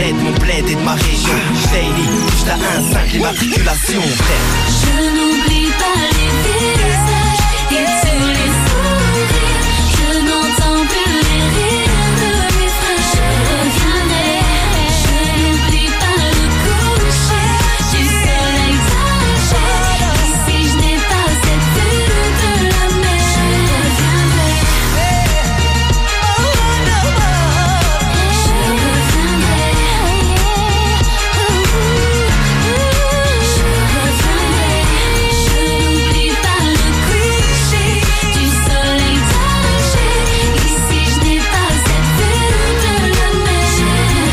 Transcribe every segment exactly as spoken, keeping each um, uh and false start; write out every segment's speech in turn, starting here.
secret de mon bled et de ma région. Daily, touche la un cinq, l'immatriculation. Je n'oublie pas les visages et tous les sourires. Je n'entends plus les rires de mes frères. Je reviendrai. Je n'oublie pas le coucher du soleil d'Alger. Et si je n'ai pas cette vue de la mer, je reviendrai. Je reviendrai. Je reviendrai. Je n'oublie pas le coucher du soleil d'Alger. Et si je n'ai pas cette vue de la mer, je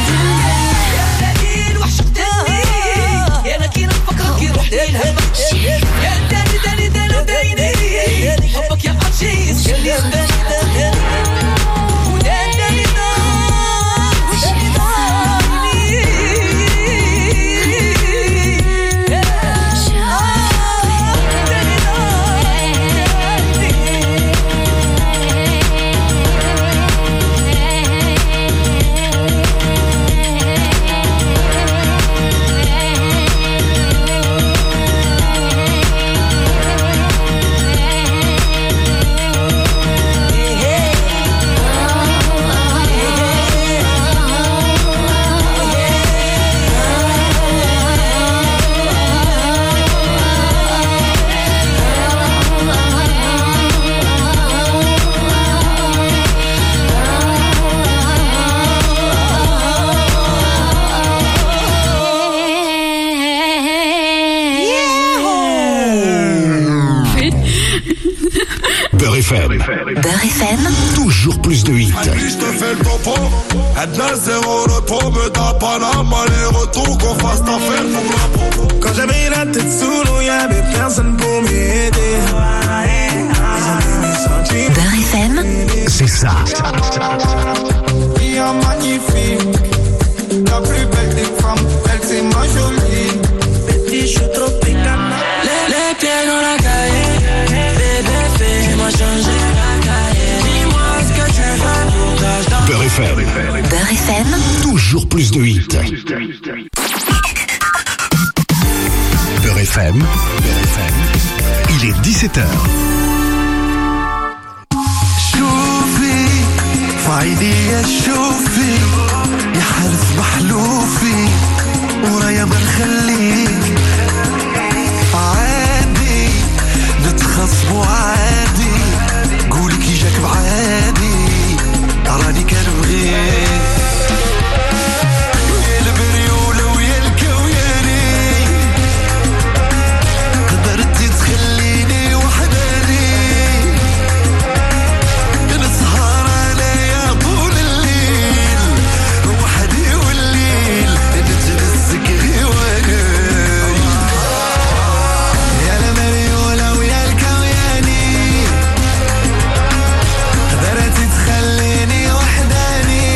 Beurre F M. Beurre F M. Toujours plus de hits. Je te fais le topo, Edna zéro repos, me t'as pas la aller-retour, qu'on fasse ta fête pour la promo. Quand j'avais la tête sous l'eau, y'avait personne pour m'aider. Beurre F M. C'est ça. Bien magnifique, la plus belle des femmes, elle c'est ma jolie. Petit, je suis trop pécana. Les, les pieds dans la cahier. Fais-moi changer la cahier. Dis-moi ce que tu veux pour ta Beurre F M. Beurre F M. Toujours plus de hits. Beurre F M. Beurre F M. Il est dix-sept heures. شوفي في عينيا شوفي يا حارس محلوفي ورايا ما نخليك عادي نتخصموا عادي قولي كي جاك بعادي راني كنبغيك يا البريولة ويا الكوياني قدرتي تخليني وحداني نسهر عليا طول الليل وحدي والليل نتمسك غيواني يا المريولة ويا الكوياني قدرتي تخليني وحداني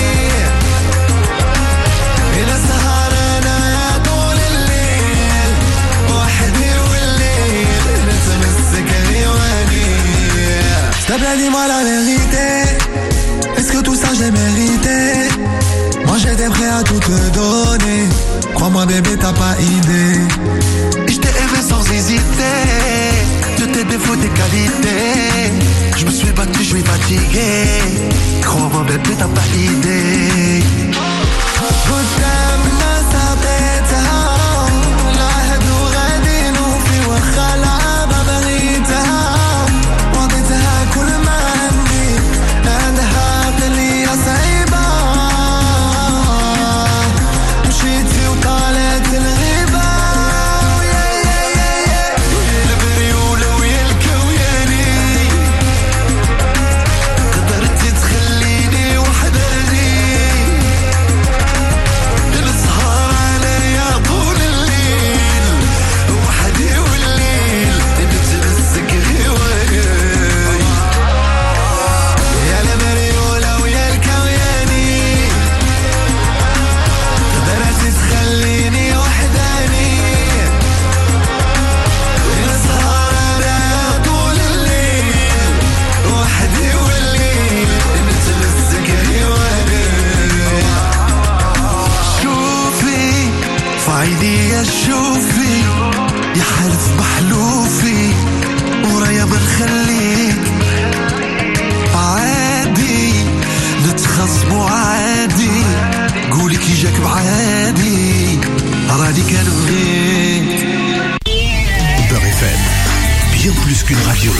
نسهر عليا طول الليل وحدي والليل نتمسك غيواني. T'as bien dit moi la vérité. Est-ce que tout ça j'ai mérité? Moi j'étais prêt à tout te donner. Crois-moi bébé t'as pas idée. Et je t'ai aimé sans hésiter. De tes défauts tes qualités. Je me suis battu, je suis fatigué. Crois-moi bébé t'as pas idée. قدامنا ثابتها العهد وغادي نوفي وخا العابة بغيتها وضيتها كل ما عندي عندها قلية صعيبة مشيت في وطالت الغيبة ويا يا يا يا البريولة ويا الكوياني قدرتي تخليني وحداني عيني شوفي يا حلف محلوفي ورايا ما نخليك عادي نتخصموا عادي قولي كي جاك بعادي راني كنبغيك. Beurre F M, bien plus qu'une radio.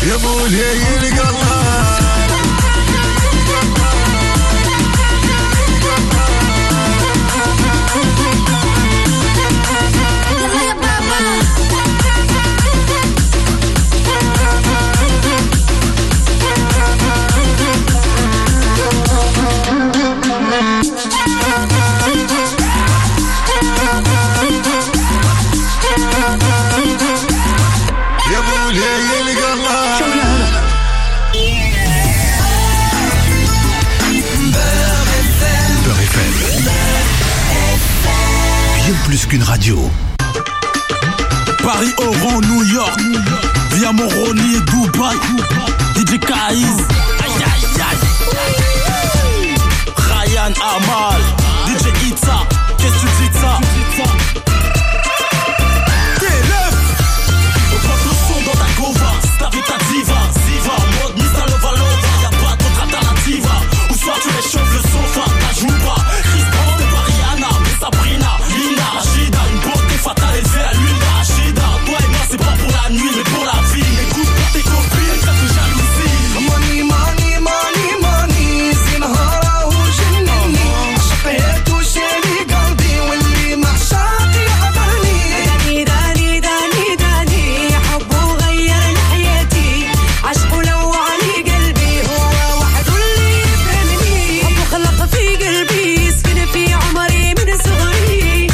يا مولاي القمر Plus qu'une radio. Paris, Oran, New York, via Moroni et Dubaï. D J Kaiz, aïe aïe aïe. Ryan Amal, D J Itza, qu'est-ce que tu dis de ça? T'élèves, augmente le son dans ta gova. Si t'as vu ta diva, Ziva, mode Misa Lova Lova. Y'a pas d'autre alternative. Ou soit tu les chauffes le sofa, t'as joué pas. Chris Brown, c'est pas Rihanna, mais Sabrina. Rachida, une beauté fatale élevée à l'huile d'arachida. Toi et moi c'est pas pour la nuit mais pour la vie. Écoute pas tes copines, ça te jalousie. Money, money, money, money. زنهارة وجنني عشقيت وشالي قلبي واللي ما عشاق يعبرني. داني داني داني داني حبه غير لحياتي. عشقه لوعني قلبي هو وحده اللي يفهمني. حبه خلق في قلبي سكن في عمري من صغري.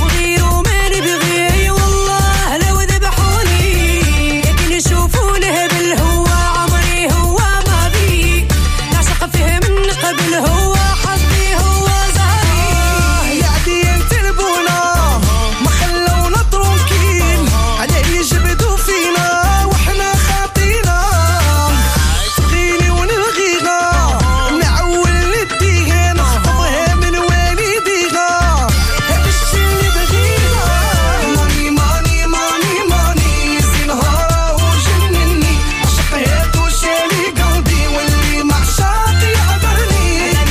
قبل هو حظي هو زهري. يا عدي انت البونا ما خلونا ترونكيل. عليه يجبدوا فينا واحنا خاطينا. تغيلي ونلغيها نعول للديها. نخطبها من والديها. هذا الشي اللي بغينا. ماني ماني ماني ماني زنهارة وجنني عشقيت وشالي قلبي واللي ما عشاق يعبرني.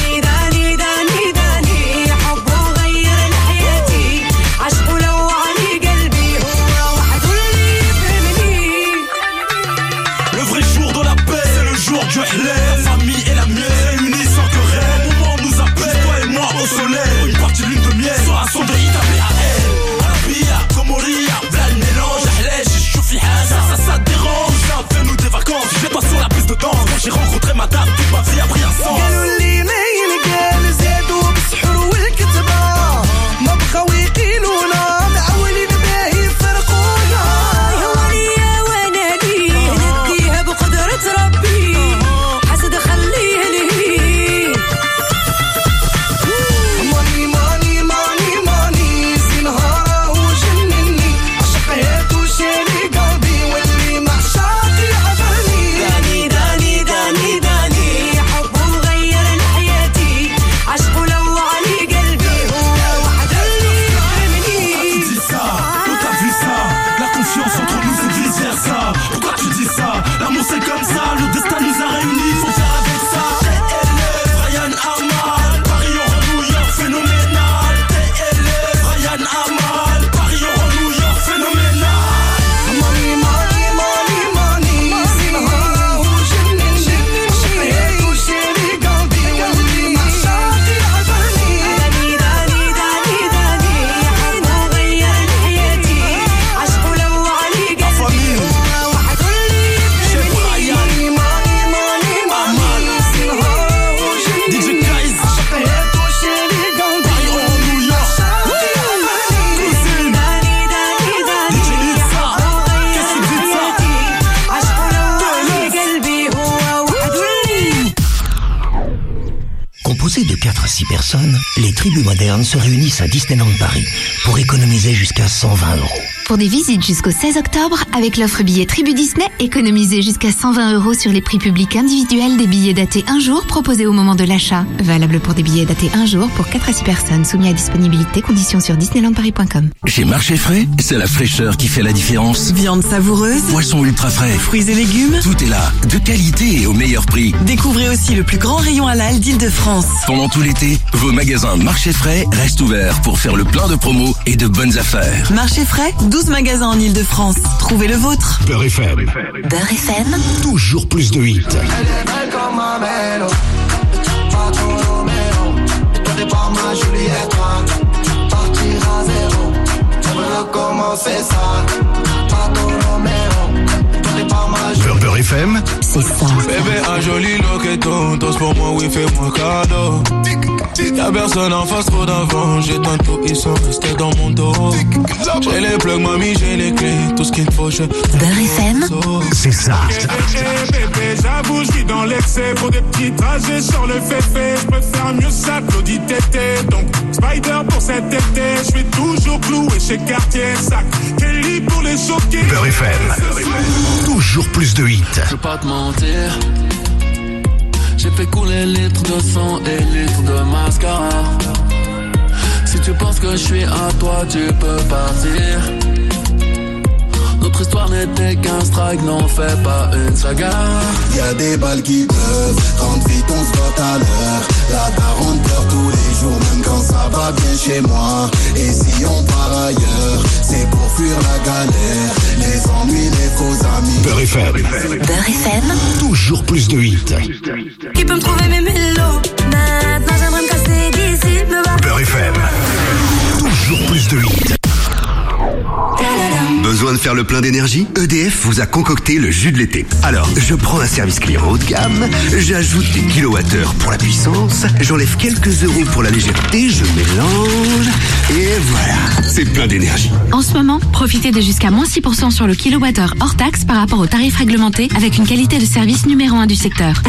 La famille et la mienne réunis sans querelle. Le moment nous appelle, toi et moi au soleil. Une partie de lune de miel sur un son de Ita B A L. Arabia, Comoria, bla le mélange. Ahlèche, je suis fihan, ça, ça, ça te dérange. Viens, fais-nous des vacances, jette-toi sur la piste de danse. Quand j'ai rencontré ma dame, toute ma vie a pris un sens. قالوا لي نايل قال زادوا بالسحر والكتبة. ما بقاو يقيلونا معولين باهي يفرقونا. هو ليا وانا ليه نديها بقدرة ربي. Composés de quatre à six personnes, les tribus modernes se réunissent à Disneyland Paris pour économiser jusqu'à cent vingt euros. Pour des visites jusqu'au seize octobre, avec l'offre billet Tribu Disney, économisez jusqu'à cent vingt euros sur les prix publics individuels des billets datés un jour proposés au moment de l'achat. Valable pour des billets datés un jour pour quatre à six personnes, soumis à disponibilité, conditions sur disneyland paris point com. Chez Marché Frais, c'est la fraîcheur qui fait la différence. Viande savoureuse, poissons ultra frais, fruits et légumes, tout est là, de qualité et au meilleur prix. Découvrez aussi le plus grand rayon halal d'Île-de-France. Pendant tout l'été, vos magasins Marché Frais restent ouverts pour faire le plein de promos et de bonnes affaires. Marché Frais, douze magasins en Ile-de-France. Trouvez le vôtre. Beurre F M. Beurre F M. Toujours plus de hits. Elle est belle comme ma mélo. Pas ton Roméo. Toi t'es pas ma Juliette. Partir à zéro. J'aimerais recommencer ça. Pas ton Roméo. Toi t'es pas ma Juliette. Beurre F M. C'est ça. Bébé, un joli loqueton, tous pour moi, oui, fais-moi cadeau. Y'a personne en face, trop d'avant. J'ai tantôt, ils sont restés dans mon dos. J'ai les plugs, mamie, j'ai les clés. Tout ce qu'il me faut, je. Beurre F M. C'est ça. Bébé, j'avoue, je suis dans l'excès. Pour des petits trajets sur le féfé. Je peux faire mieux, ça, Claudie Tété. Donc, Spider pour cet été. Je suis toujours cloué chez Cartier. Sac, Kelly pour les choquer. Beurre F M. Toujours plus de hits. Je veux pas te mentir. J'ai fait couler litres de sang et litres de mascara. Si tu penses que je suis à toi, tu peux partir. Notre histoire n'était qu'un strike, n'en fais pas une saga. Y'a des balles qui pleuvent, trente vite on se vote à l'heure. La daronne pleure tous les jours, même quand ça va bien chez moi. Et si on part ailleurs, c'est pour fuir la galère. Les ennuis, les faux amis. Beurre F M. Beurre F M. Toujours plus de hits. Qui peut me trouver mes mélos? Maintenant j'aimerais me casser d'ici, me voir. Beurre F M. Toujours plus de hits. Besoin de faire le plein d'énergie? E D F vous a concocté le jus de l'été. Alors, je prends un service client haut de gamme, j'ajoute des kilowattheures pour la puissance, j'enlève quelques euros pour la légèreté, je mélange, et voilà, c'est plein d'énergie. En ce moment, profitez de jusqu'à moins six pour cent sur le kilowattheure hors taxe par rapport au tarif réglementé avec une qualité de service numéro un du secteur.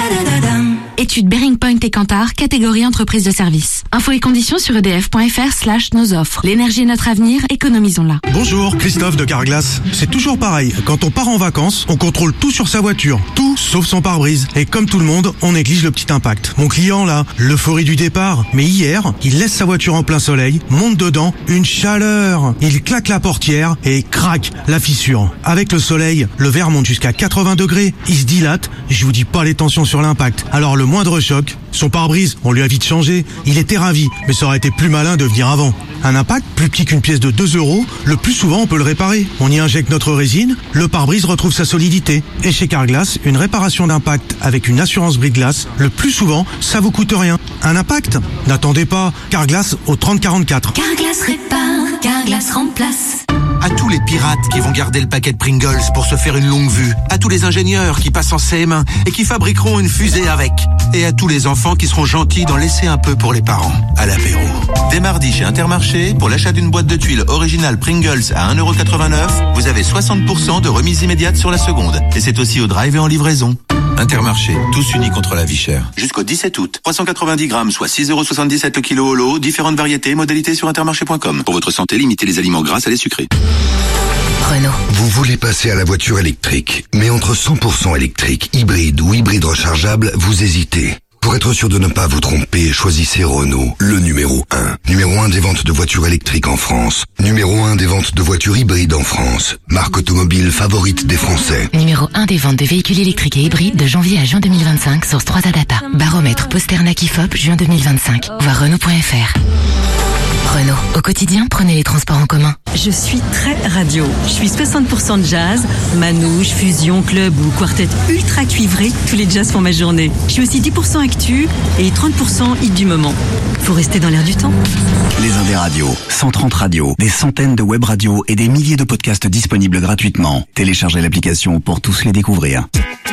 Étude Bearing Point et Kantar, catégorie entreprise de service. Infos et conditions sur edf.fr slash nos offres. L'énergie est notre avenir, économisons-la. Bonjour, Christophe de Carglass. C'est toujours pareil. Quand on part en vacances, on contrôle tout sur sa voiture. Tout sauf son pare-brise. Et comme tout le monde, on néglige le petit impact. Mon client là, l'euphorie du départ. Mais hier, il laisse sa voiture en plein soleil, monte dedans, une chaleur. Il claque la portière et craque la fissure. Avec le soleil, le verre monte jusqu'à quatre-vingts degrés. Il se dilate. Je vous dis pas les tensions sur l'impact. Alors le moindre choc, son pare-brise, on lui a vite changé. Il était ravi, mais ça aurait été plus malin de venir avant. Un impact plus petit qu'une pièce de deux euros, le plus souvent on peut le réparer. On y injecte notre résine, le pare-brise retrouve sa solidité. Et chez Carglass, une réparation d'impact avec une assurance brise-glace, le plus souvent, ça vous coûte rien. Un impact? N'attendez pas, Carglass au trente quarante-quatre. Carglass répare, Carglass remplace. À tous les pirates qui vont garder le paquet de Pringles pour se faire une longue vue. À tous les ingénieurs qui passent en C M un et qui fabriqueront une fusée avec. Et à tous les enfants qui seront gentils d'en laisser un peu pour les parents. À l'apéro. Dès mardi chez Intermarché, pour l'achat d'une boîte de tuiles originale Pringles à un euro quatre-vingt-neuf, vous avez soixante pour cent de remise immédiate sur la seconde. Et c'est aussi au drive et en livraison. Intermarché, tous unis contre la vie chère. Jusqu'au dix-sept août, trois cent quatre-vingt-dix grammes, soit six euros soixante-dix-sept le kilo au lot, différentes variétés, modalités sur intermarché point com. Pour votre santé, limitez les aliments gras, salés, sucrés. Renault. Vous voulez passer à la voiture électrique, mais entre cent pour cent électrique, hybride ou hybride rechargeable, vous hésitez. Pour être sûr de ne pas vous tromper, choisissez Renault, le numéro un. Numéro un des ventes de voitures électriques en France. Numéro un des ventes de voitures hybrides en France. Marque automobile favorite des Français. Numéro un des ventes de véhicules électriques et hybrides de janvier à juin deux mille vingt-cinq, source trois A Data. Baromètre Posternak I F O P, juin deux mille vingt-cinq. Voir Renault point F R. Renault. Au quotidien, prenez les transports en commun. Je suis très radio. Je suis soixante pour cent jazz, manouche, fusion, club ou quartet ultra cuivré. Tous les jazz font ma journée. Je suis aussi dix pour cent actu et trente pour cent hit du moment. Faut rester dans l'air du temps. Les Indés Radio, cent trente radios, des centaines de web radios et des milliers de podcasts disponibles gratuitement. Téléchargez l'application pour tous les découvrir.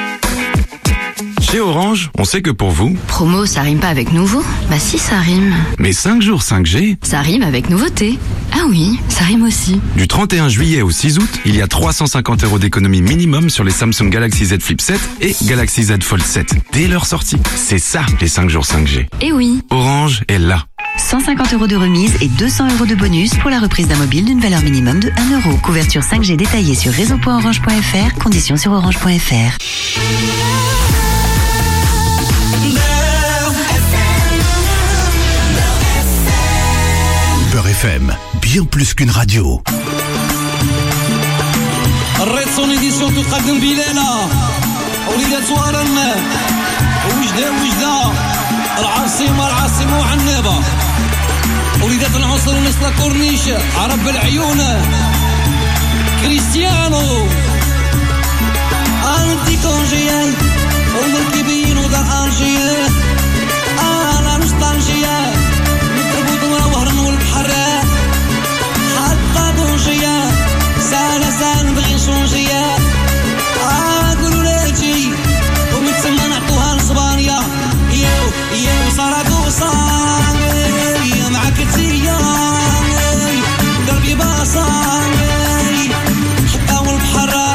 Chez Orange, on sait que pour vous... Promo, ça rime pas avec nouveau? Bah si, ça rime. Mais cinq jours cinq G... Ça rime avec nouveauté. Ah oui, ça rime aussi. Du trente et un juillet au six août, il y a trois cent cinquante euros d'économie minimum sur les Samsung Galaxy Z Flip sept et Galaxy Z Fold sept. Dès leur sortie. C'est ça, les cinq jours cinq G. Eh oui. Orange est là. cent cinquante euros de remise et deux cents euros de bonus pour la reprise d'un mobile d'une valeur minimum de un euro. Couverture cinq G détaillée sur réseau point orange point F R. Conditions sur orange point F R. Beurre F M, bien plus qu'une radio. الريد سون إديسيون تقدم بليلة وليدات وارن وجدة وجدة العاصمة العاصمة وعنابة وليدات العنصر ونص كورنيش عرب العيون كريستيانو انتي كونجيال ومركبين ودار انجيال انا نوستالجيا نتربط ونوهرن والبحر حتى دونجيا سانا سانا نبغي نشونجيا قولوا لاتي ومن تما نعطوها لصبانيا ياو ياو ساراغوسا يا معاك تيا دربي باصا حتى والبحر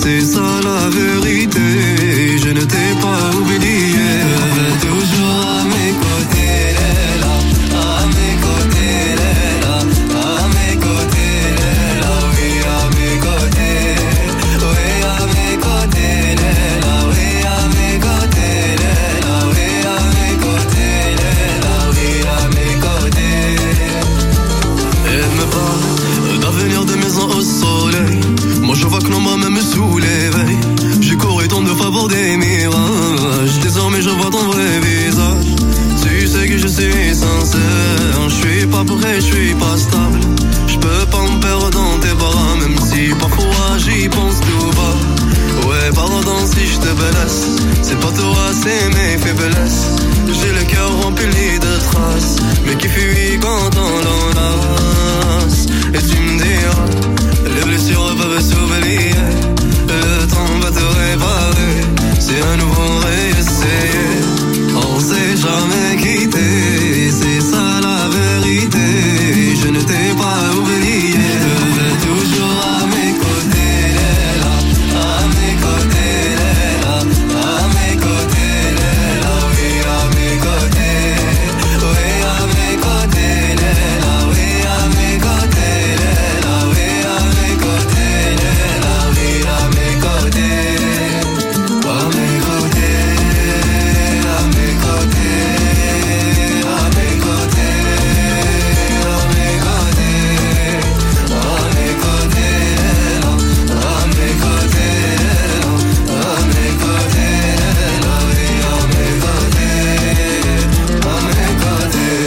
c'est ça la vérité. Je ne t'ai pas oublié. Toujours à mes côtés, Léla. À mes côtés, Léla. À mes côtés, Léla. Oui, à mes côtés. Oui, à mes côtés, Léla. Oui, à mes côtés, Léla. Oui, à mes côtés, Léla. Oui, à mes côtés. Elle me parle d'avenir de maison au soleil. Moi je vois que l'on m'a même sous l'éveil. J'ai couru tant de fois pour des mirages. Désormais je vois ton vrai visage. Tu sais que je suis sincère. Je suis pas prêt, je suis pas stable. Je peux pas me perdre dans tes bras. Même si parfois j'y pense tout bas. Ouais pardon si je te blesse. C'est pas toi c'est mes faiblesses. J'ai le cœur rempli de traces. Mais qui fuit quand on l'enlace. Et tu me diras, les blessures peuvent s'oublier. Le temps va te réparer. C'est à nouveau réessayer. On s'est jamais quitté. C'est ça la vérité. Je ne t'ai pas oublié. Toujours à mes côtés, Léla. À mes côtés, Léla. À mes côtés, Léla. Oui, à mes côtés. Oui, à mes côtés, Léla. Oui, à mes côtés, Léla. Oui, à mes côtés, Léla. Oui, à mes côtés. À mes côtés. À mes côtés. À mes côtés. À mes côtés. À mes côtés, Léla. À mes côtés, Léla. À mes côtés, Léla. Oui, à mes côtés. À mes côtés.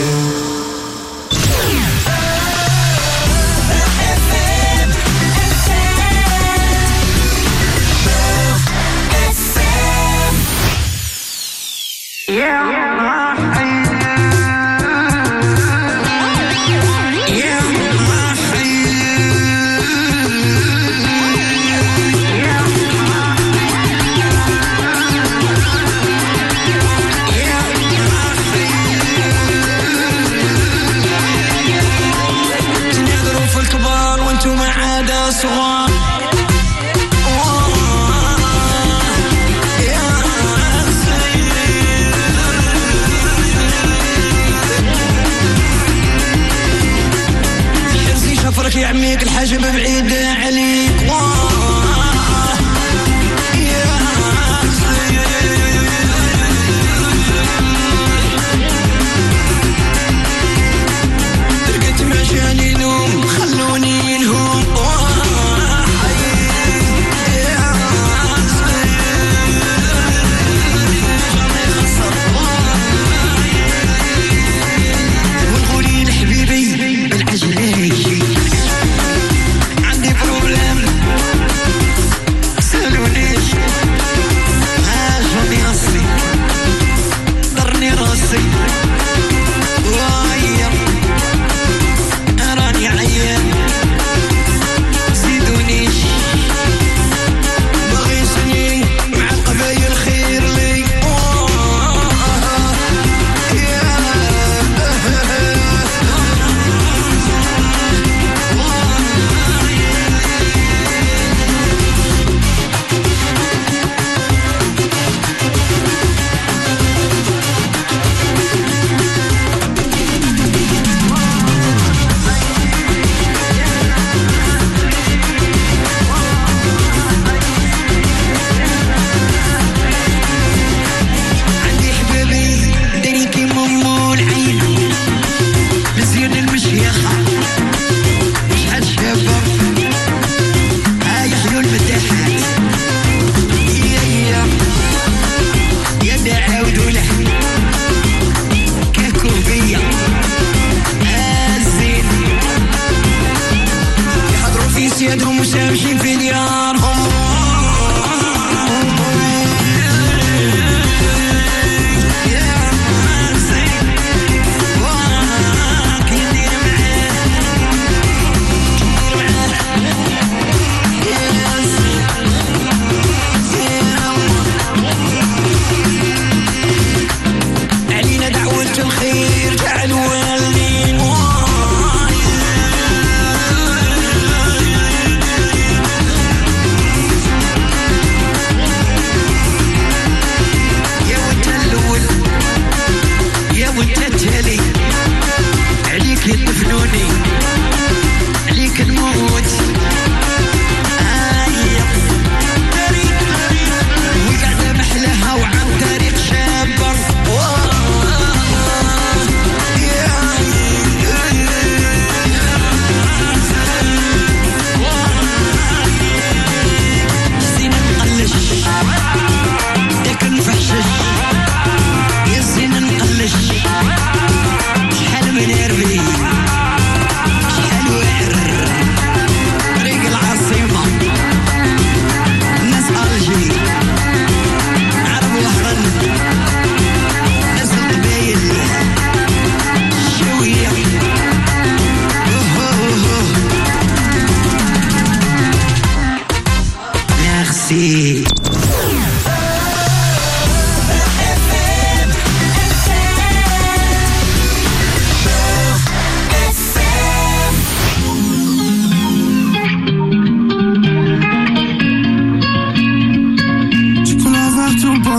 تنقروا في الكبار وانتم ما عاد صغار. حرصي شفرك يا عميك الحاجب بعيد عليك. ترقت عشاني نوم خلوني ينهوم. ونقولي لحبيبي بالعجلة عندي بروبليم.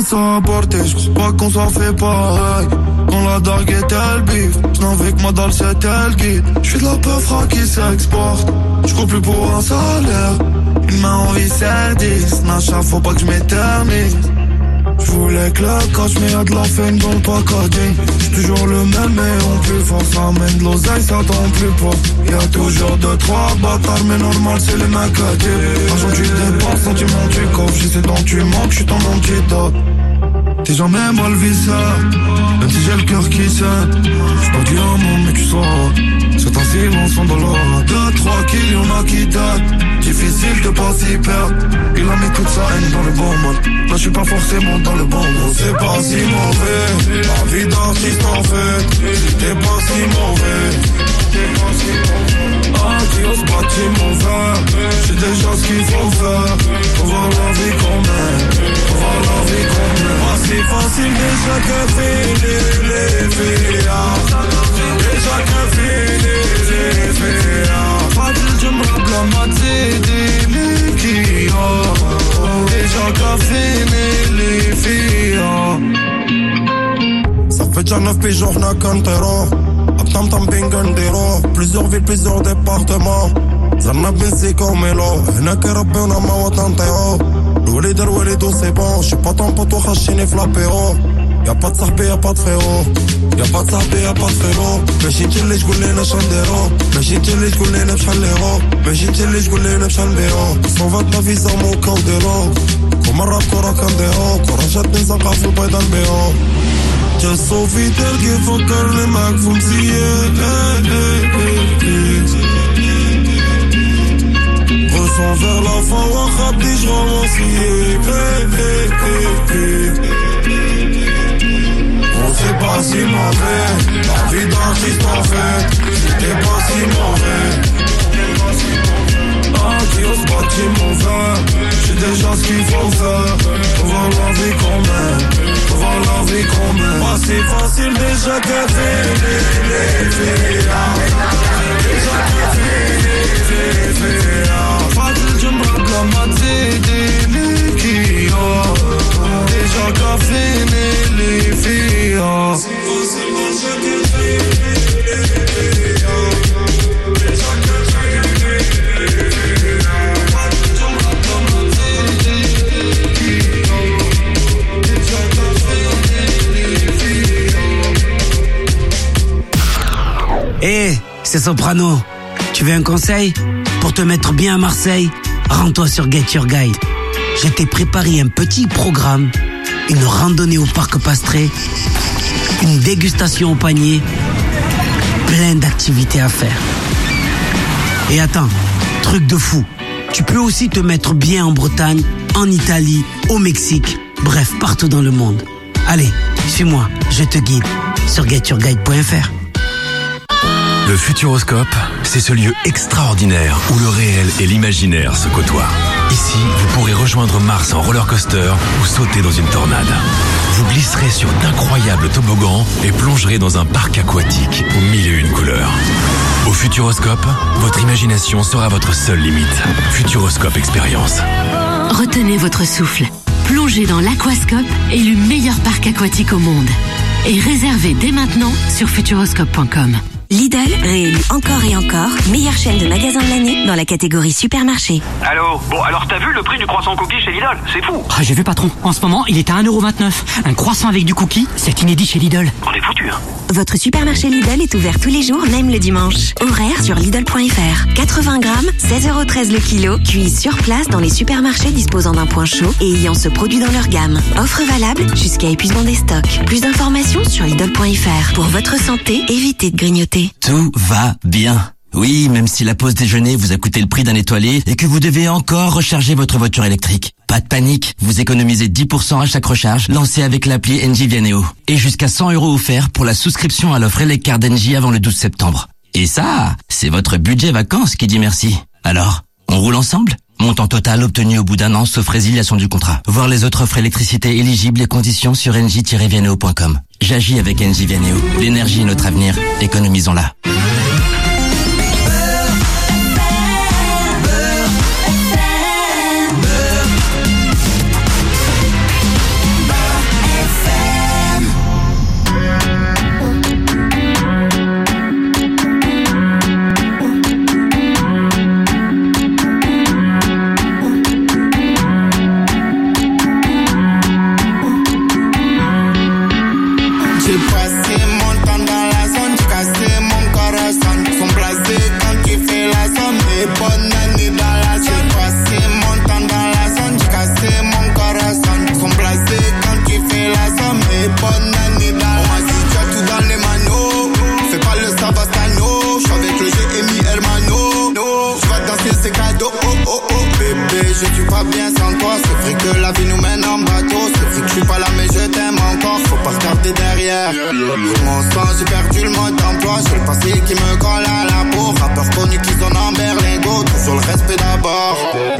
ça a porté, je pense pas qu'on s'en fait pareil. Quand la dargue est elle bif, j'n'avais que ma dalle c'est elle guide. J'fais de la peufra qui s'exporte, j'cours plus pour un salaire. Une main en vie c'est dix, Nacha faut pas que j'm'éternise. J'voulais que le coach mais y'a de la fame dans le packaging. J'suis toujours le même mais en plus fort. Ça amène de l'oseille, ça t'en plus pas. Y'a toujours deux, trois bâtards mais normal c'est les mecs à dire. Argent tu dépenses, sentiment tu coffres. J'sais dont tu manques, j'suis ton antidote. T'es jamais mal vissé, même si j'ai le cœur qui saigne. J'suis pas diamant mais tu sauras. C'est un silence en dollars. Deux, trois kills, y'en a qui datent. Difficile de pas s'y perdre. Il a mis toute sa haine dans le bon mode. Là j'suis pas forcément dans le bon mode. C'est pas si mauvais, la vie d'artiste en fait. T'es pas si mauvais, t'es pas si mauvais. Adios bâtiment vert, j'sais déjà ce qu'il faut faire. Faut voir la vie qu'on mène, faut voir la vie qu'on mène. Pas si facile déjà que fini les filles. Déjà que fini les filles. Fadil Jumra bla matzidi Miki. Déjà que fini les filles. Ça fait déjà neuf pigeons na cantero. Tam tam pingandero. Plusieurs villes, plusieurs départements. Zanna binsi comme Melo. Hena que rabbi on a ma watanteo. L'oulider oulido c'est bon. J'suis pas ton poteau hachini flapéro. Y'a pas de sarpé, y'a pas de frérot. Y'a pas de sarpé, y'a pas de frérot. ماشي انت اللي تقول لنا شنديرو. ماشي انت اللي تقول لنا بشحال ليرو. ماشي انت اللي تقول لنا بشحال نبيعو. صوفاتنا في زامو كوديرو. كوما الراب كورا كنديرو. كورا جاتني زنقة في البيضة نبيعو. جا صوفي تلقي فكرني معاك في مزيان. Ressens vers la fin, wahab dis romancier. On sait pas si mauvais, la vie d'artiste en fait. T'es pas si mauvais. Adios bâtiment vert, j'sais déjà ce qu'il faut faire. Faut voir la vie qu'on mène, faut voir la vie qu'on mène. Pas si facile déjà que fini les filles. Déjà que fini les filles. Fadil Jumra bla matzidi Miki. Déjà que fini les filles. Si facile déjà que fini les filles. Déjà que fini les filles. Fadil Jumra bla matzidi Miki. Déjà que fini les filles. Eh, hey, c'est Soprano. Tu veux un conseil? Pour te mettre bien à Marseille, rends-toi sur Get Your Guide. Je t'ai préparé un petit programme, une randonnée au parc Pastré, une dégustation au panier, plein d'activités à faire. Et attends, truc de fou, tu peux aussi te mettre bien en Bretagne, en Italie, au Mexique, bref, partout dans le monde. Allez, suis-moi, je te guide sur get your guide point f r. Le Futuroscope, c'est ce lieu extraordinaire où le réel et l'imaginaire se côtoient. Ici, vous pourrez rejoindre Mars en roller coaster ou sauter dans une tornade. Vous glisserez sur d'incroyables toboggans et plongerez dans un parc aquatique aux mille et une couleurs. Au Futuroscope, votre imagination sera votre seule limite. Futuroscope Expérience. Retenez votre souffle. Plongez dans l'Aquascope, élu meilleur parc aquatique au monde. Et réservez dès maintenant sur futuroscope point com. Lidl, réélu encore et encore, meilleure chaîne de magasins de l'année dans la catégorie supermarché. Allô? Bon, alors t'as vu le prix du croissant cookie chez Lidl? C'est fou! Ah, j'ai vu patron. En ce moment, il est à un euro vingt-neuf. Un croissant avec du cookie, c'est inédit chez Lidl. On est foutus, hein. Votre supermarché Lidl est ouvert tous les jours, même le dimanche. Horaire sur Lidl point f r. quatre-vingts grammes, seize euros treize le kilo, cuits sur place dans les supermarchés disposant d'un point chaud et ayant ce produit dans leur gamme. Offre valable jusqu'à épuisement des stocks. Plus d'informations sur Lidl point f r. Pour votre santé, évitez de grignoter. Tout va bien. Oui, même si la pause déjeuner vous a coûté le prix d'un étoilé et que vous devez encore recharger votre voiture électrique. Pas de panique, vous économisez dix pour cent à chaque recharge lancée avec l'appli Engie Vianeo. Et jusqu'à cent euros offerts pour la souscription à l'offre Eleccar d'Engie avant le douze septembre. Et ça, c'est votre budget vacances qui dit merci. Alors, on roule ensemble ? Montant total obtenu au bout d'un an sauf résiliation du contrat. Voir les autres offres électricité éligibles et conditions sur engie tiret vianeo point com. J'agis avec Engie Vianeo. L'énergie est notre avenir. Économisons-la. pas bien sans toi. C'est vrai que la vie nous mène en bateau. C'est vrai que je suis pas là mais je t'aime encore. Faut pas regarder derrière. Mon sang, j'ai perdu le mode d'emploi. J'ai le passé qui me colle à la peau. Rappeur connu qui sonne en berlingot. Tout sur le respect d'abord.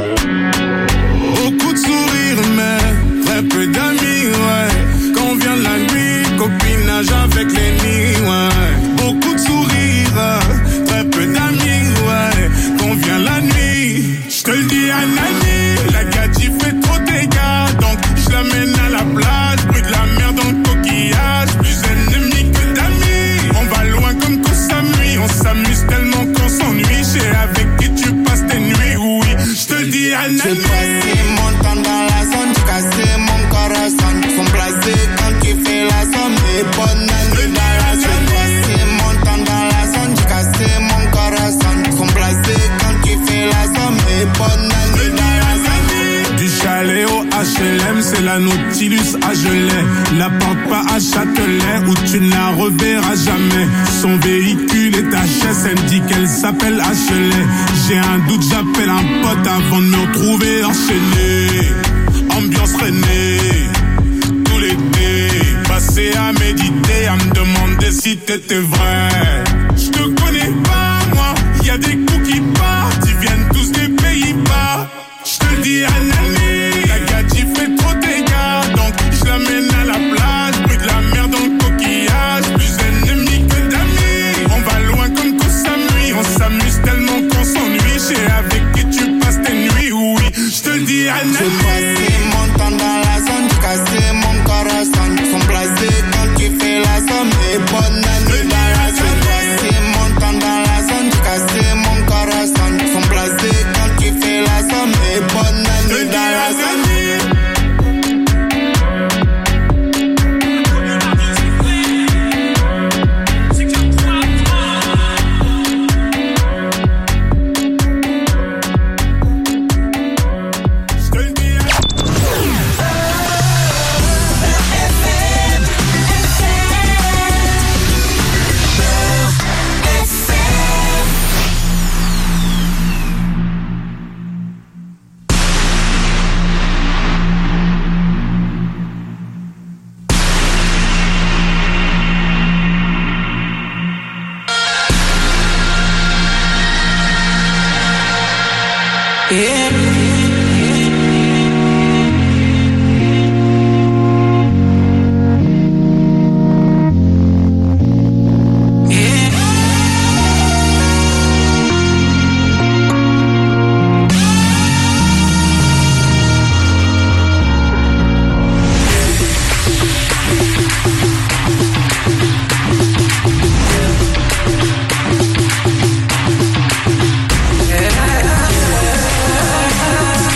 Beaucoup de sourires mais très peu d'amis, ouais. Quand vient la nuit, copinage avec l'ennemi, ouais. Beaucoup de sourires, très peu d'amis, ouais. Quand vient la nuit, je te le dis à Nani, la gadji fait trop de dégâts, donc je l'amène à la plage, bruit de la mer dans le coquillage, plus ennemis que d'amis. On va loin comme qu'on s'amuse, on s'amuse tellement qu'on s'ennuie. Je sais avec qui tu passes tes nuits, oui. Je te le dis à Nani. J'ai passé mon temps dans la zone, j'ai cassé mon corazon. Sont blasés quand tu fais la somme. Et bonne année dans la zone. J'ai passé mon temps dans la zone, j'ai cassé mon corazon. Sont blasés quand tu fais la somme. Et bonne année dans la zone. Du chalet au H L M, c'est la Nautilus à gelée. La porte pas à Châtelet, où tu ne la reverras jamais. Son véhicule est H S, elle dit qu'elle s'appelle H L. J'ai un doute, j'appelle un pote avant de me retrouver enchaîné. Ambiance René, tout l'été, passé à méditer, à me demander si t'étais vrai. Je te connais pas, moi, y a des coups qui partent, ils viennent tous des Pays-Bas. Je te le dis à Nani, la gadji fait trop de dégâts, donc je l'amène à la plage, bruit de la mer dans le coquillage, plus ennemis que d'amis. On va loin comme qu'on s'amuse, on s'amuse tellement qu'on s'ennuie. Je sais avec qui tu passes tes nuits, oui. Je te le dis à Nani. J'ai passé mon temps dans la zone, j'ai cassé mon corazon. Sont blasés quand tu fais la somme. Et bonne année dans la zone. J'ai passé mon temps dans la zone, j'ai cassé mon corazon. Sont blasés quand tu fais la somme. Et bonne année dans la zone. Yeah.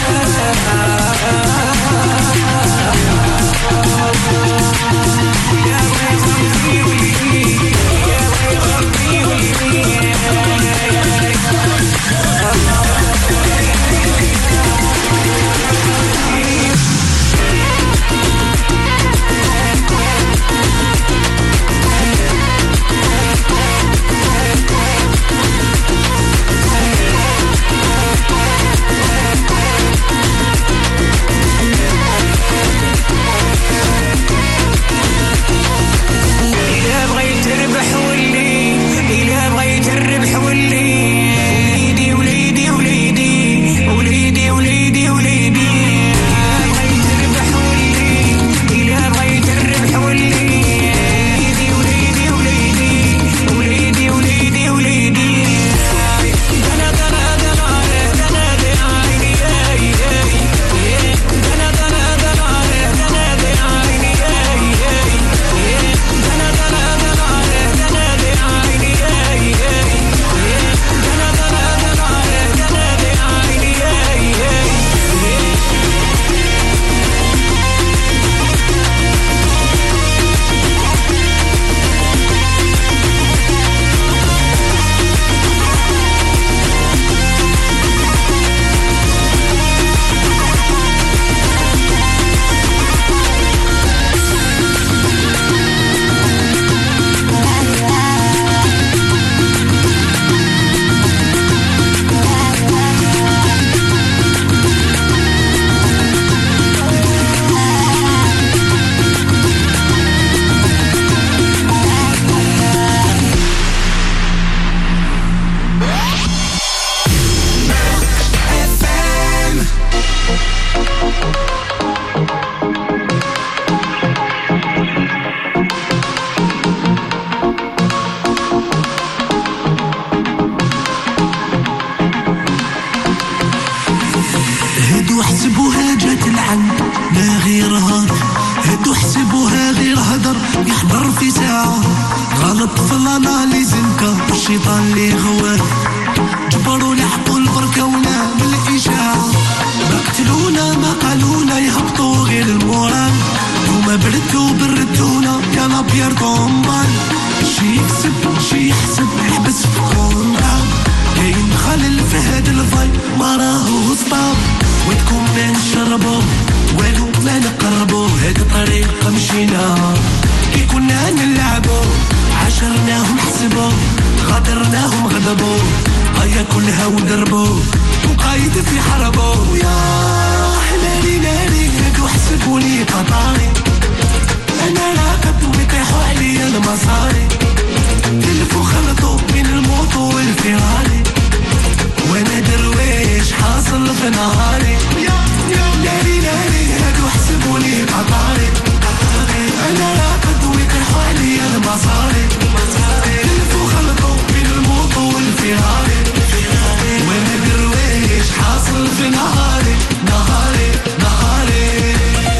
باغي رهان هادو حسبو هادي الهدر يحضر في ساعة غلط في الاناليز نكا الشيطان اللي غوال جبروا لي حطوا البركة ونام الإشاعة ما قتلونا ما قالونا يهبطوا غير المورال وما بردوا بردونا يا نابير طومبال شي يكسب شي يحسب يحبس في كونتا كاين خلل في هاد الفاي ما راهو سطاب ويتكم ما نشربو والو ما نقربو هاد الطريق مشينا كي كنا نلعبو عاشرناهم حسبو غادرناهم غضبو هيا كلها ودربو وقايد في حربو يا حلالي ناري هادو حسبوني قطاري انا راقد ويطيحوا عليا المصاري تلفوا خلطوا بين الموطو والفيراري وانا درويش حاصل في نهاري ناري ناري هادو حسبوني قطاري انا راقد ويطيحوا عليا المصاري تلفوا خلطوا بين الموطو والفيراري وانا درويش حاصل في نهاري نهاري نهاري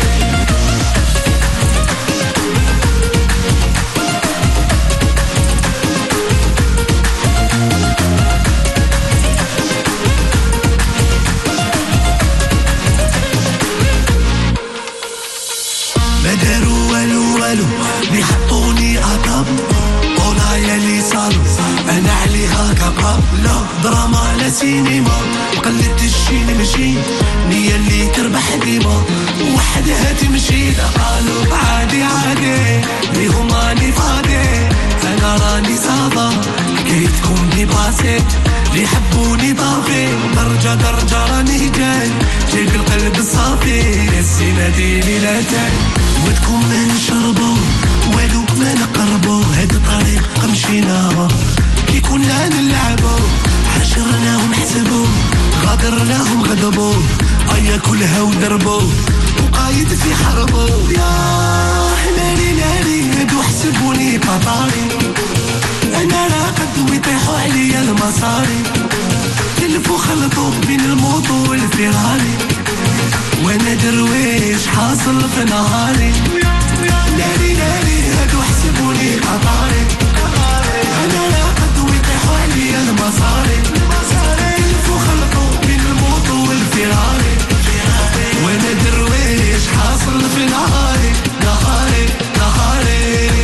ما داروا والو والو بيحطوني عطب قولايا لي صالو انا عليها كباب لا دراما لا سينما قلت الشي نمشي نية اللي تربح ديما وحدها تمشي لا قالوا عادي عادي ليهم راني فاضي انا راني صادا حكايتكم دي باسيت اللي حبوني ضافي درجة درجة راني جاي جايب القلب الصافي السنة دي ليلتين ودكم ما نشربو والو ما نقربو هاد الطريق مشينا كي كنا نلعبو عاشرناهم حسبو غادرناهم غضبو ايا كلها ودربو وقايد في حربو يا ناري ناري هادو حسبوني قطاري انا راقد ويطيحوا عليا المصاري تلفوا خلطوا بين الموطو والفيراري وانا درويش حاصل في نهاري ناري ناري هادو حسبوني قطاري انا راقد ويطيحوا عليا المصاري تلفوا خلطوا بين الموطو والفيراري وانا درويش حاصل في نهاري نهاري نهاري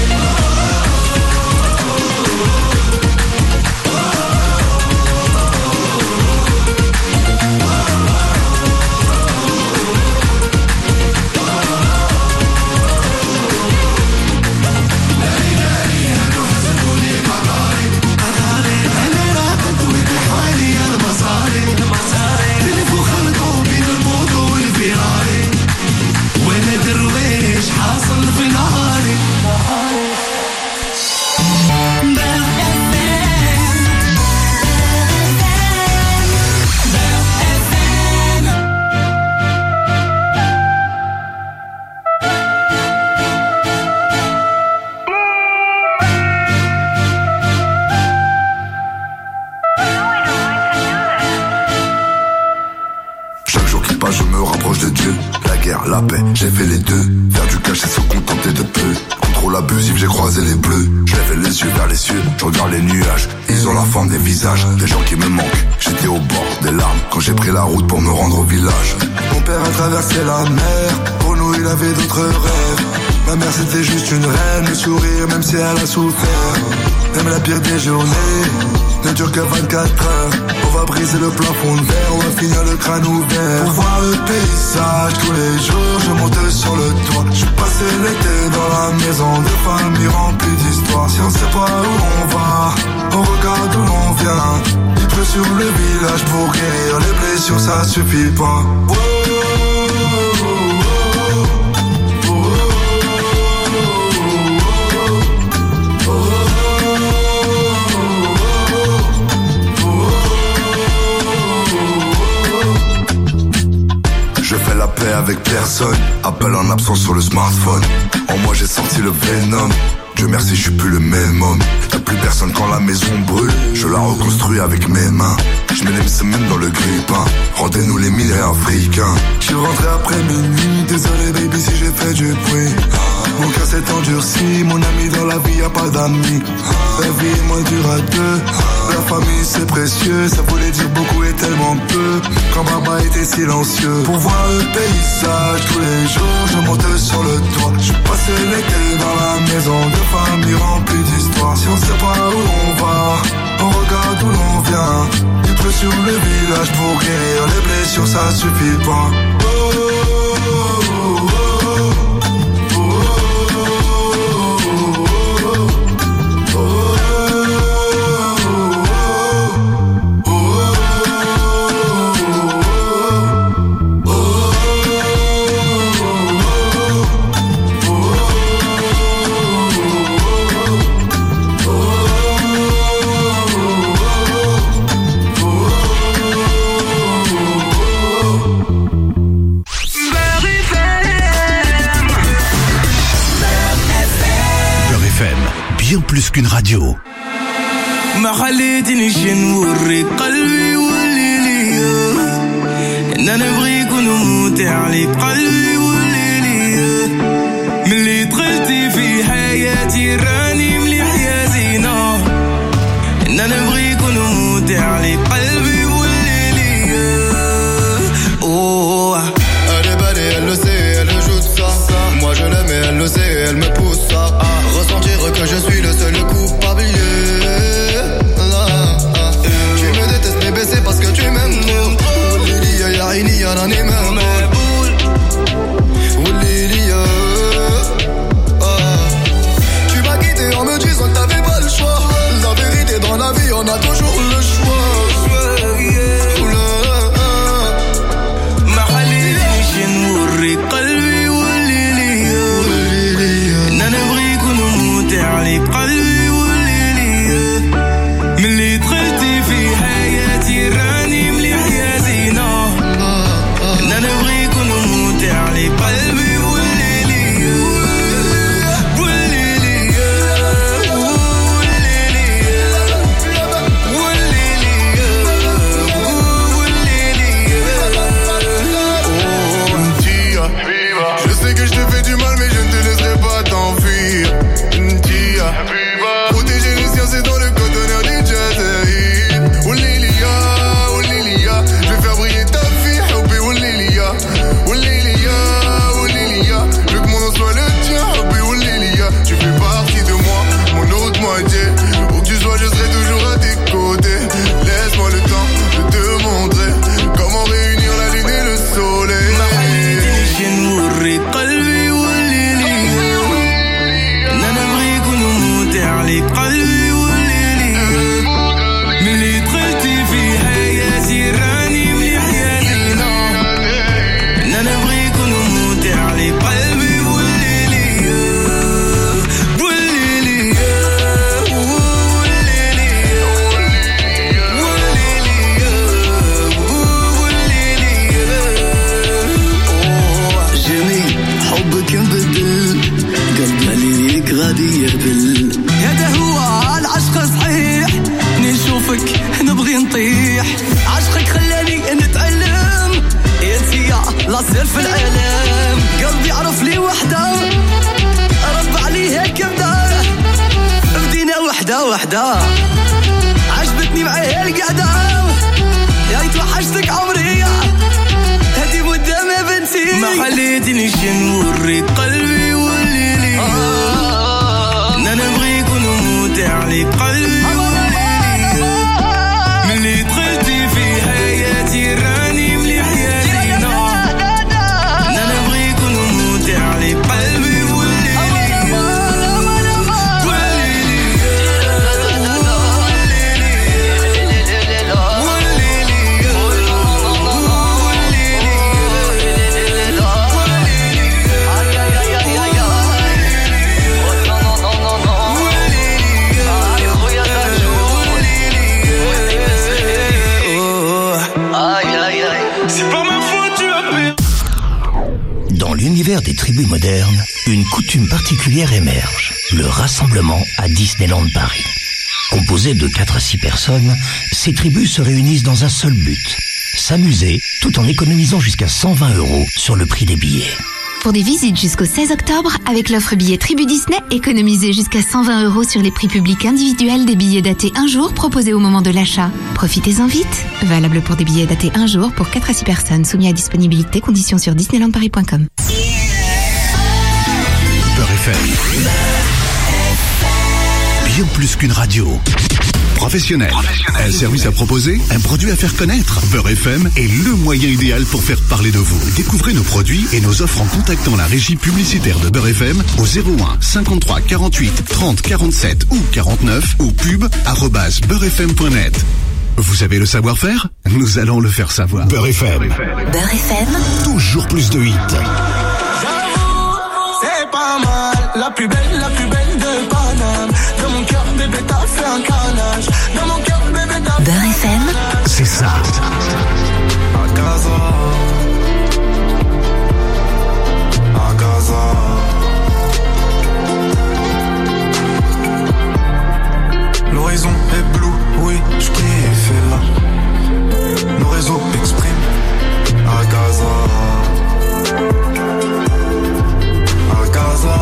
حاصل في نهاري Chaque jour qui passe je me rapproche de Dieu. La guerre, la paix, j'ai fait les deux. Faire du cash et se contenter de peu. Contrôle abusif, j'ai croisé les bleus. Je lève les yeux vers les cieux, je regarde les nuages. Ils ont la forme des visages, des gens qui me manquent. J'étais au bord des larmes quand j'ai pris la route pour me rendre au village. Mon père a traversé la mer, pour nous il avait d'autres rêves. Ma mère c'était juste une reine, le sourire même si elle a souffert. Même la pire des journées ne dure que vingt-quatre heures. On va briser le plafond de verre, on va finir le crâne ouvert. Pour voir le paysage tous les jours, je monte sur le toit. Je passé l'été dans la maison de famille remplie d'histoires. Si on sait pas où on va, on regarde où l'on vient. Il pleut sur le village pour guérir les blessures, ça suffit pas. Oh, je fais la paix avec personne, appel en absence sur le smartphone. En moi j'ai sorti le venom, Dieu merci je suis plus le même homme. Y'a plus personne quand la maison brûle, je la reconstruis avec mes mains. Je mets les semaines dans le grille-pain, Demandez-nous les mille africains. Je suis rentré après minuit, désolé baby si j'ai fait du bruit. Mon cœur s'est endurci, mon ami dans la vie y'a pas d'amis. La vie est moins dure à deux, la famille c'est précieux. Ça voulait dire beaucoup et tellement peu, quand papa était silencieux. Pour voir le paysage tous les jours, je monte sur le toit. Je passais l'été dans la maison de famille remplie d'histoires. Si on sait pas où on va, on regarde où l'on vient. Il pleut sur le village pour guérir les blessures, ça suffit pas. Oh, oh, oh, oh. Bien plus qu'une radio. ما خليتنيش نوري قلبي ولي ليا ان انا نبغيك ونموت عليك قلبي ولي ليا ملي دخلتي في حياتي راني مليح يا زينة ان انا نبغيك ونموت عليك قلبي ولي ليا. Oh, elle est belle et elle le sait, elle joue de ça. Moi je l'aime et elle le sait, elle me pousse ça à ressentir que je suis le seul coupable. Tu me détestes bébé c'est parce que tu m'aimes trop. Oulili ya ya ini ya nani même. Oulili ya. Tu m'as quitté en me disant que t'avais pas le choix. La vérité dans la vie on a toujours le choix. قلبي ولي ليا ان انا نبغيك ونموت عليك قلبي ولي ليا ملي دخلتي في حياتي راني مليح يا زينة ان انا نبغيك ونموت عليك قلبي ولي ليا ولي ليا ولي ليا ولي ليا. Je sais que je te fais du mal mais je ne te laisserai pas t'enfuir. Ntia, protéger les siens c'est dans le code d'honneur du Jazaïr. Oulilia, Oulilia, je vais faire briller ta vie. Hobby Oulilia, Oulilia, Oulilia, je veux que mon nom soit le tien. Hobby Oulilia, tu fais partie de moi, mon autre moitié. Où que tu sois je serai toujours à tes côtés. Laisse-moi le temps de te montrer comment réunir la lune et le soleil. نوري قلبي ولي ليا ان انا نبغيك ونموت عليك قلبي ولي ليا ملي دخلتي في حياتي راني مليح يا زينة ان انا نبغيك ونموت عليك قلبي ولي ليا ولي ليا ولي ليا ولي ليا ولي ليا. جميل حبك مبدل قلب مليك غادي يهبل هذا هو العشق صحيح نشوفك نبغي نطيح عشقك خلاني نتعلم انتيا لا سير في العالم قلبي عرف لي وحده رب عليها كبده بدينا وحده وحده عجبتني معاها القعده يا توحشتك عمري هدي مدة ما بنسيك ما خليتنيش نوري قلبي ولي ليا ان انا نبغيك ونموت عليك قلبي ولي ليا ملي دخلتي في حياتي راني مليح يا زينة ان انا نبغيك ونموت عليك قلبي ولي ليا ولي Dans l'univers des tribus modernes, une coutume particulière émerge, le rassemblement à Disneyland Paris. Composé de quatre à six personnes, ces tribus se réunissent dans un seul but, S'amuser tout en économisant jusqu'à cent vingt euros sur le prix des billets. Pour des visites jusqu'au seize octobre, avec l'offre billet Tribu Disney, économisez jusqu'à cent vingt euros sur les prix publics individuels des billets datés un jour proposés au moment de l'achat. Profitez-en vite. Valable pour des billets datés un jour pour quatre à six personnes, soumis à disponibilité, conditions sur disneyland paris point com. Beurre F M. Bien plus qu'une radio. Professionnel. Un service à proposer, un produit à faire connaître. Beurre F M est le moyen idéal pour faire parler de vous. Découvrez nos produits et nos offres en contactant la régie publicitaire de Beurre F M au zéro un cinquante-trois quarante-huit trente quarante-sept ou quarante-neuf ou pub arobase beurrefm point net. Vous avez le savoir-faire? Nous allons le faire savoir. Beurre F M. Beurre F M. Toujours plus de hits. C'est pas mal, la plus belle, la plus belle de Paname. Dans mon cœur, bébé, t'as fait un carnage. Dans mon cœur, bébé, t'as Beurre F M. C'est ça. À Gaza. À Gaza. L'horizon est bleu, oui, je kiffe là. Nos réseaux expriment. À Gaza. À Gaza.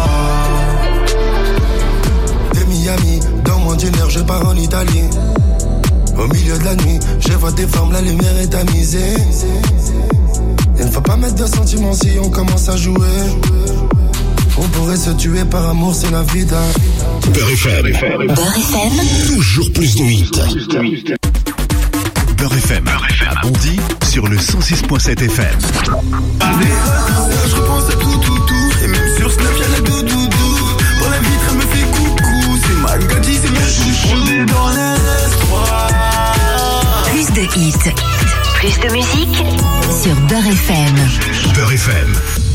Des Miami, dans moins d'une heure je pars en Italie. Au milieu de la nuit, je vois tes formes, la lumière est tamisée. Il ne faut pas mettre de sentiments si on commence à jouer. On pourrait se tuer par amour, c'est la vie d'un. Beurre F M. Beurre F M. Toujours plus de hits. Beurre F M. À Bondy sur le cent six virgule sept F M. Je repense à tout, tout, tout. Et même sur Snap, y'a la doudou. Dans la vitre, elle me fait coucou. C'est ma gadji, c'est ma chouchou. On est dans l'espoir. Plus de hits, plus de musique sur Beurre F M. Beurre F M.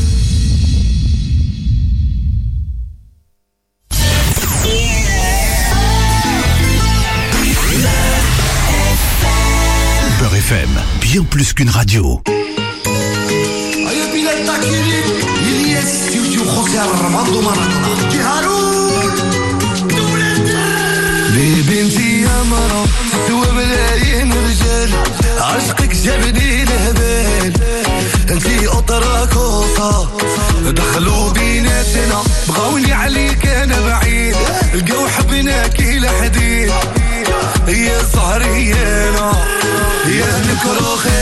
Beurre F M, bien plus qu'une radio. بنتي يا مرا سوى ملايين رجال عشقك جابني لهبال انتي قطرة كوطة دخلوا بيناتنا بغاوني عليك انا بعيد الجو حبناكي لحديد يا سهريانة يا نكروخي